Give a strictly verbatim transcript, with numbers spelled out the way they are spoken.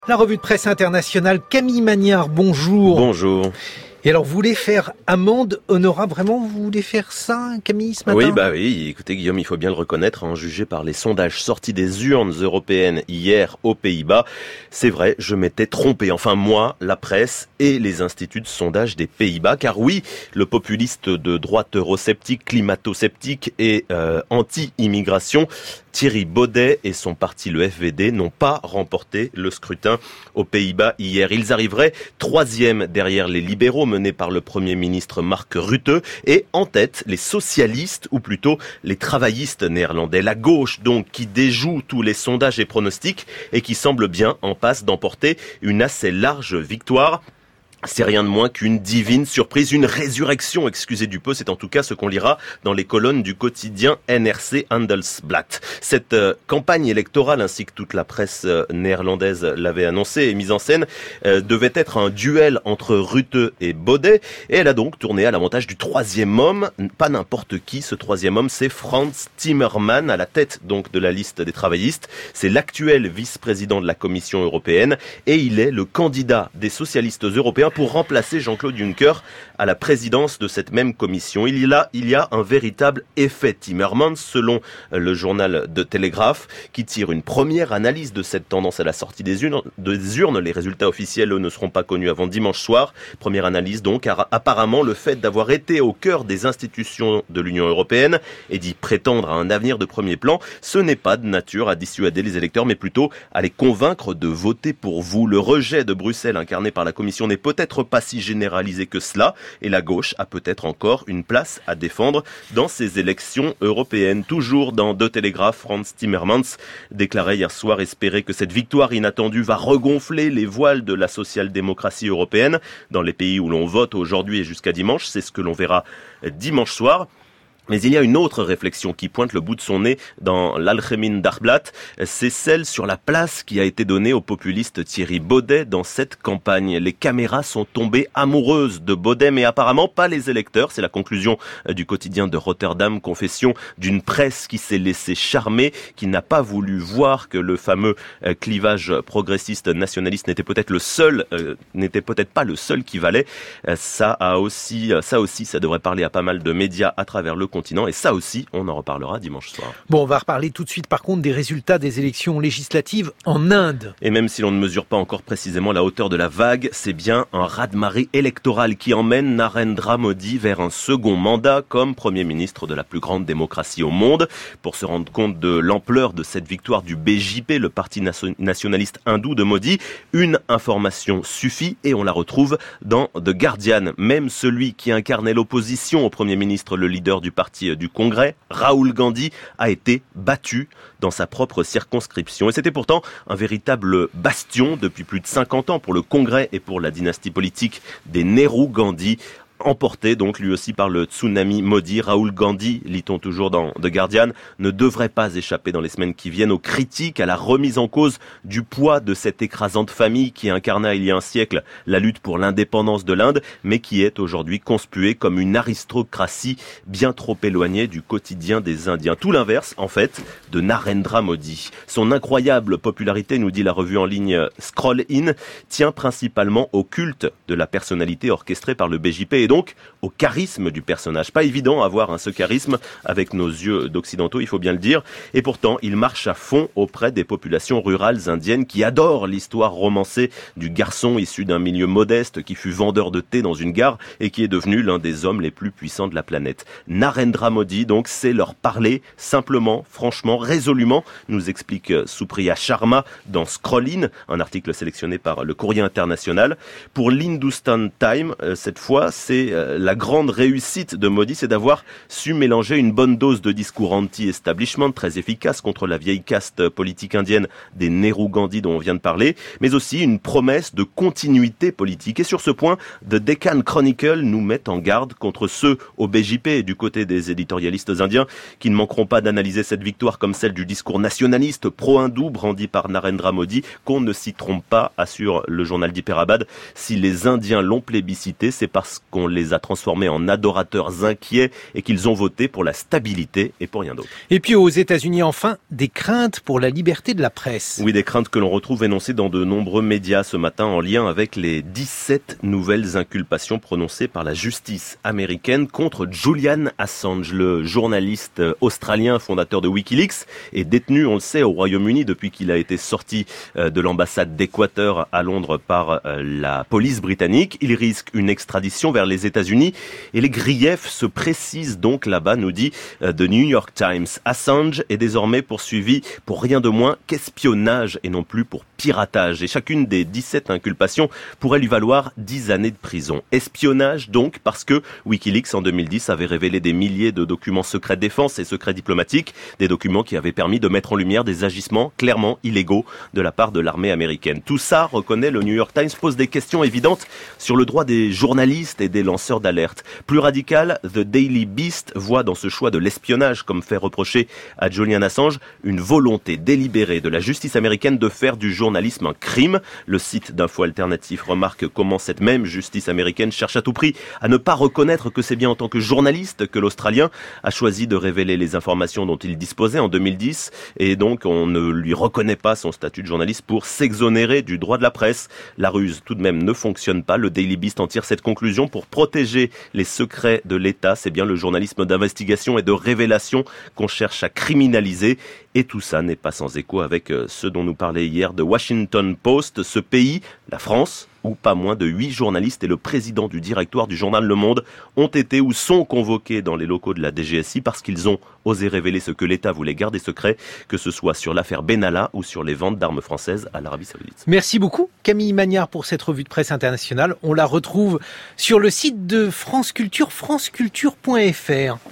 La revue de presse internationale, Camille Magnard, bonjour. Bonjour. Et alors, vous voulez faire amende honorable, vraiment, vous voulez faire ça, Camille, ce matin ? Oui, bah oui, écoutez Guillaume, il faut bien le reconnaître, en jugé par les sondages sortis des urnes européennes hier aux Pays-Bas, c'est vrai, je m'étais trompé, enfin moi, la presse et les instituts de sondage des Pays-Bas, car oui, le populiste de droite eurosceptique, climato-sceptique et euh, anti-immigration, Thierry Baudet et son parti, le F V D, n'ont pas remporté le scrutin aux Pays-Bas hier. Ils arriveraient troisième derrière les libéraux menés par le Premier ministre Mark Rutte et en tête les socialistes ou plutôt les travaillistes néerlandais. La gauche donc qui déjoue tous les sondages et pronostics et qui semble bien en passe d'emporter une assez large victoire. C'est rien de moins qu'une divine surprise, une résurrection, excusez du peu, c'est en tout cas ce qu'on lira dans les colonnes du quotidien N R C Handelsblad. Cette euh, campagne électorale, ainsi que toute la presse euh, néerlandaise l'avait annoncé et mise en scène, euh, devait être un duel entre Rutte et Baudet, et elle a donc tourné à l'avantage du troisième homme, pas n'importe qui, ce troisième homme, c'est Frans Timmermans, à la tête donc de la liste des travaillistes. C'est l'actuel vice-président de la Commission européenne, et il est le candidat des socialistes européens pour remplacer Jean-Claude Juncker à la présidence de cette même commission. Il y a, il y a un véritable effet Timmermans, selon le journal de Telegraph, qui tire une première analyse de cette tendance à la sortie des urnes. Des urnes. Les résultats officiels, eux, ne seront pas connus avant dimanche soir. Première analyse donc, car apparemment le fait d'avoir été au cœur des institutions de l'Union européenne et d'y prétendre à un avenir de premier plan, ce n'est pas de nature à dissuader les électeurs, mais plutôt à les convaincre de voter pour vous. Le rejet de Bruxelles incarné par la Commission n'est peut-être peut-être pas si généralisé que cela, et la gauche a peut-être encore une place à défendre dans ces élections européennes. Toujours dans deux Télégraphes, Frans Timmermans déclarait hier soir espérer que cette victoire inattendue va regonfler les voiles de la social-démocratie européenne dans les pays où l'on vote aujourd'hui et jusqu'à dimanche. C'est ce que l'on verra dimanche soir. Mais il y a une autre réflexion qui pointe le bout de son nez dans l'Algemeen Dagblad, c'est celle sur la place qui a été donnée au populiste Thierry Baudet dans cette campagne. Les caméras sont tombées amoureuses de Baudet, mais apparemment pas les électeurs. C'est la conclusion du quotidien de Rotterdam, confession d'une presse qui s'est laissée charmer, qui n'a pas voulu voir que le fameux clivage progressiste nationaliste n'était peut-être le seul, euh, n'était peut-être pas le seul qui valait. Ça a aussi, ça aussi, ça devrait parler à pas mal de médias à travers le continent, et ça aussi, on en reparlera dimanche soir. Bon, on va reparler tout de suite par contre des résultats des élections législatives en Inde. Et même si l'on ne mesure pas encore précisément la hauteur de la vague, c'est bien un raz-de-marée électoral qui emmène Narendra Modi vers un second mandat comme Premier ministre de la plus grande démocratie au monde. Pour se rendre compte de l'ampleur de cette victoire du B J P, le parti nationaliste hindou de Modi, une information suffit et on la retrouve dans The Guardian. Même celui qui incarnait l'opposition au Premier ministre, le leader du parti du Congrès, Rahul Gandhi, a été battu dans sa propre circonscription. Et c'était pourtant un véritable bastion depuis plus de cinquante ans pour le Congrès et pour la dynastie politique des Nehru-Gandhi. Emporté donc lui aussi par le tsunami Modi, Rahul Gandhi, lit-on toujours dans The Guardian, ne devrait pas échapper dans les semaines qui viennent aux critiques, à la remise en cause du poids de cette écrasante famille qui incarna il y a un siècle la lutte pour l'indépendance de l'Inde, mais qui est aujourd'hui conspuée comme une aristocratie bien trop éloignée du quotidien des Indiens. Tout l'inverse, en fait, de Narendra Modi. Son incroyable popularité, nous dit la revue en ligne Scroll In, tient principalement au culte de la personnalité orchestrée par le B J P et donc au charisme du personnage. Pas évident à avoir hein, ce charisme avec nos yeux d'occidentaux, il faut bien le dire. Et pourtant, il marche à fond auprès des populations rurales indiennes qui adorent l'histoire romancée du garçon issu d'un milieu modeste qui fut vendeur de thé dans une gare et qui est devenu l'un des hommes les plus puissants de la planète. Narendra Modi, donc, c'est leur parler simplement, franchement, résolument, nous explique Supriya Sharma dans Scroll In, un article sélectionné par le Courrier International. Pour l'Hindustan Times, cette fois, c'est la grande réussite de Modi, c'est d'avoir su mélanger une bonne dose de discours anti-establishment très efficace contre la vieille caste politique indienne des Nehru-Gandhi dont on vient de parler, mais aussi une promesse de continuité politique. Et sur ce point, The Deccan Chronicle nous met en garde contre ceux au B J P et du côté des éditorialistes indiens qui ne manqueront pas d'analyser cette victoire comme celle du discours nationaliste pro-hindou brandi par Narendra Modi, qu'on ne s'y trompe pas, assure le journal d'Hyperabad. Si les Indiens l'ont plébiscité, c'est parce qu'on les a transformés en adorateurs inquiets et qu'ils ont voté pour la stabilité et pour rien d'autre. Et puis aux États-Unis, enfin, des craintes pour la liberté de la presse. Oui, des craintes que l'on retrouve énoncées dans de nombreux médias ce matin en lien avec les dix-sept nouvelles inculpations prononcées par la justice américaine contre Julian Assange, le journaliste australien fondateur de Wikileaks, est détenu, on le sait, au Royaume-Uni depuis qu'il a été sorti de l'ambassade d'Équateur à Londres par la police britannique. Il risque une extradition vers les États-Unis et les griefs se précisent donc là-bas, nous dit The New York Times. Assange est désormais poursuivi pour rien de moins qu'espionnage et non plus pour piratage. Et chacune des dix-sept inculpations pourrait lui valoir dix années de prison. Espionnage donc parce que Wikileaks en deux mille dix avait révélé des milliers de documents secrets de défense et secrets diplomatiques, des documents qui avaient permis de mettre en lumière des agissements clairement illégaux de la part de l'armée américaine. Tout ça, reconnaît le New York Times, pose des questions évidentes sur le droit des journalistes et des lanceurs d'alerte. Plus radical, The Daily Beast voit dans ce choix de l'espionnage, comme fait reprocher à Julian Assange, une volonté délibérée de la justice américaine de faire du journalisme un crime. Le site d'Info Alternatif remarque comment cette même justice américaine cherche à tout prix à ne pas reconnaître que c'est bien en tant que journaliste que l'Australien a choisi de révéler les informations dont il disposait en deux mille dix et donc on ne lui reconnaît pas son statut de journaliste pour s'exonérer du droit de la presse. La ruse tout de même ne fonctionne pas. Le Daily Beast en tire cette conclusion: pour protéger les secrets de l'État, c'est bien le journalisme d'investigation et de révélation qu'on cherche à criminaliser. Et tout ça n'est pas sans écho avec ce dont nous parlait hier de Washington Post, ce pays, la France, où pas moins de huit journalistes et le président du directoire du journal Le Monde ont été ou sont convoqués dans les locaux de la D G S I parce qu'ils ont osé révéler ce que l'État voulait garder secret, que ce soit sur l'affaire Benalla ou sur les ventes d'armes françaises à l'Arabie Saoudite. Merci beaucoup Camille Magnard pour cette revue de presse internationale. On la retrouve sur le site de France Culture, franceculture point f r.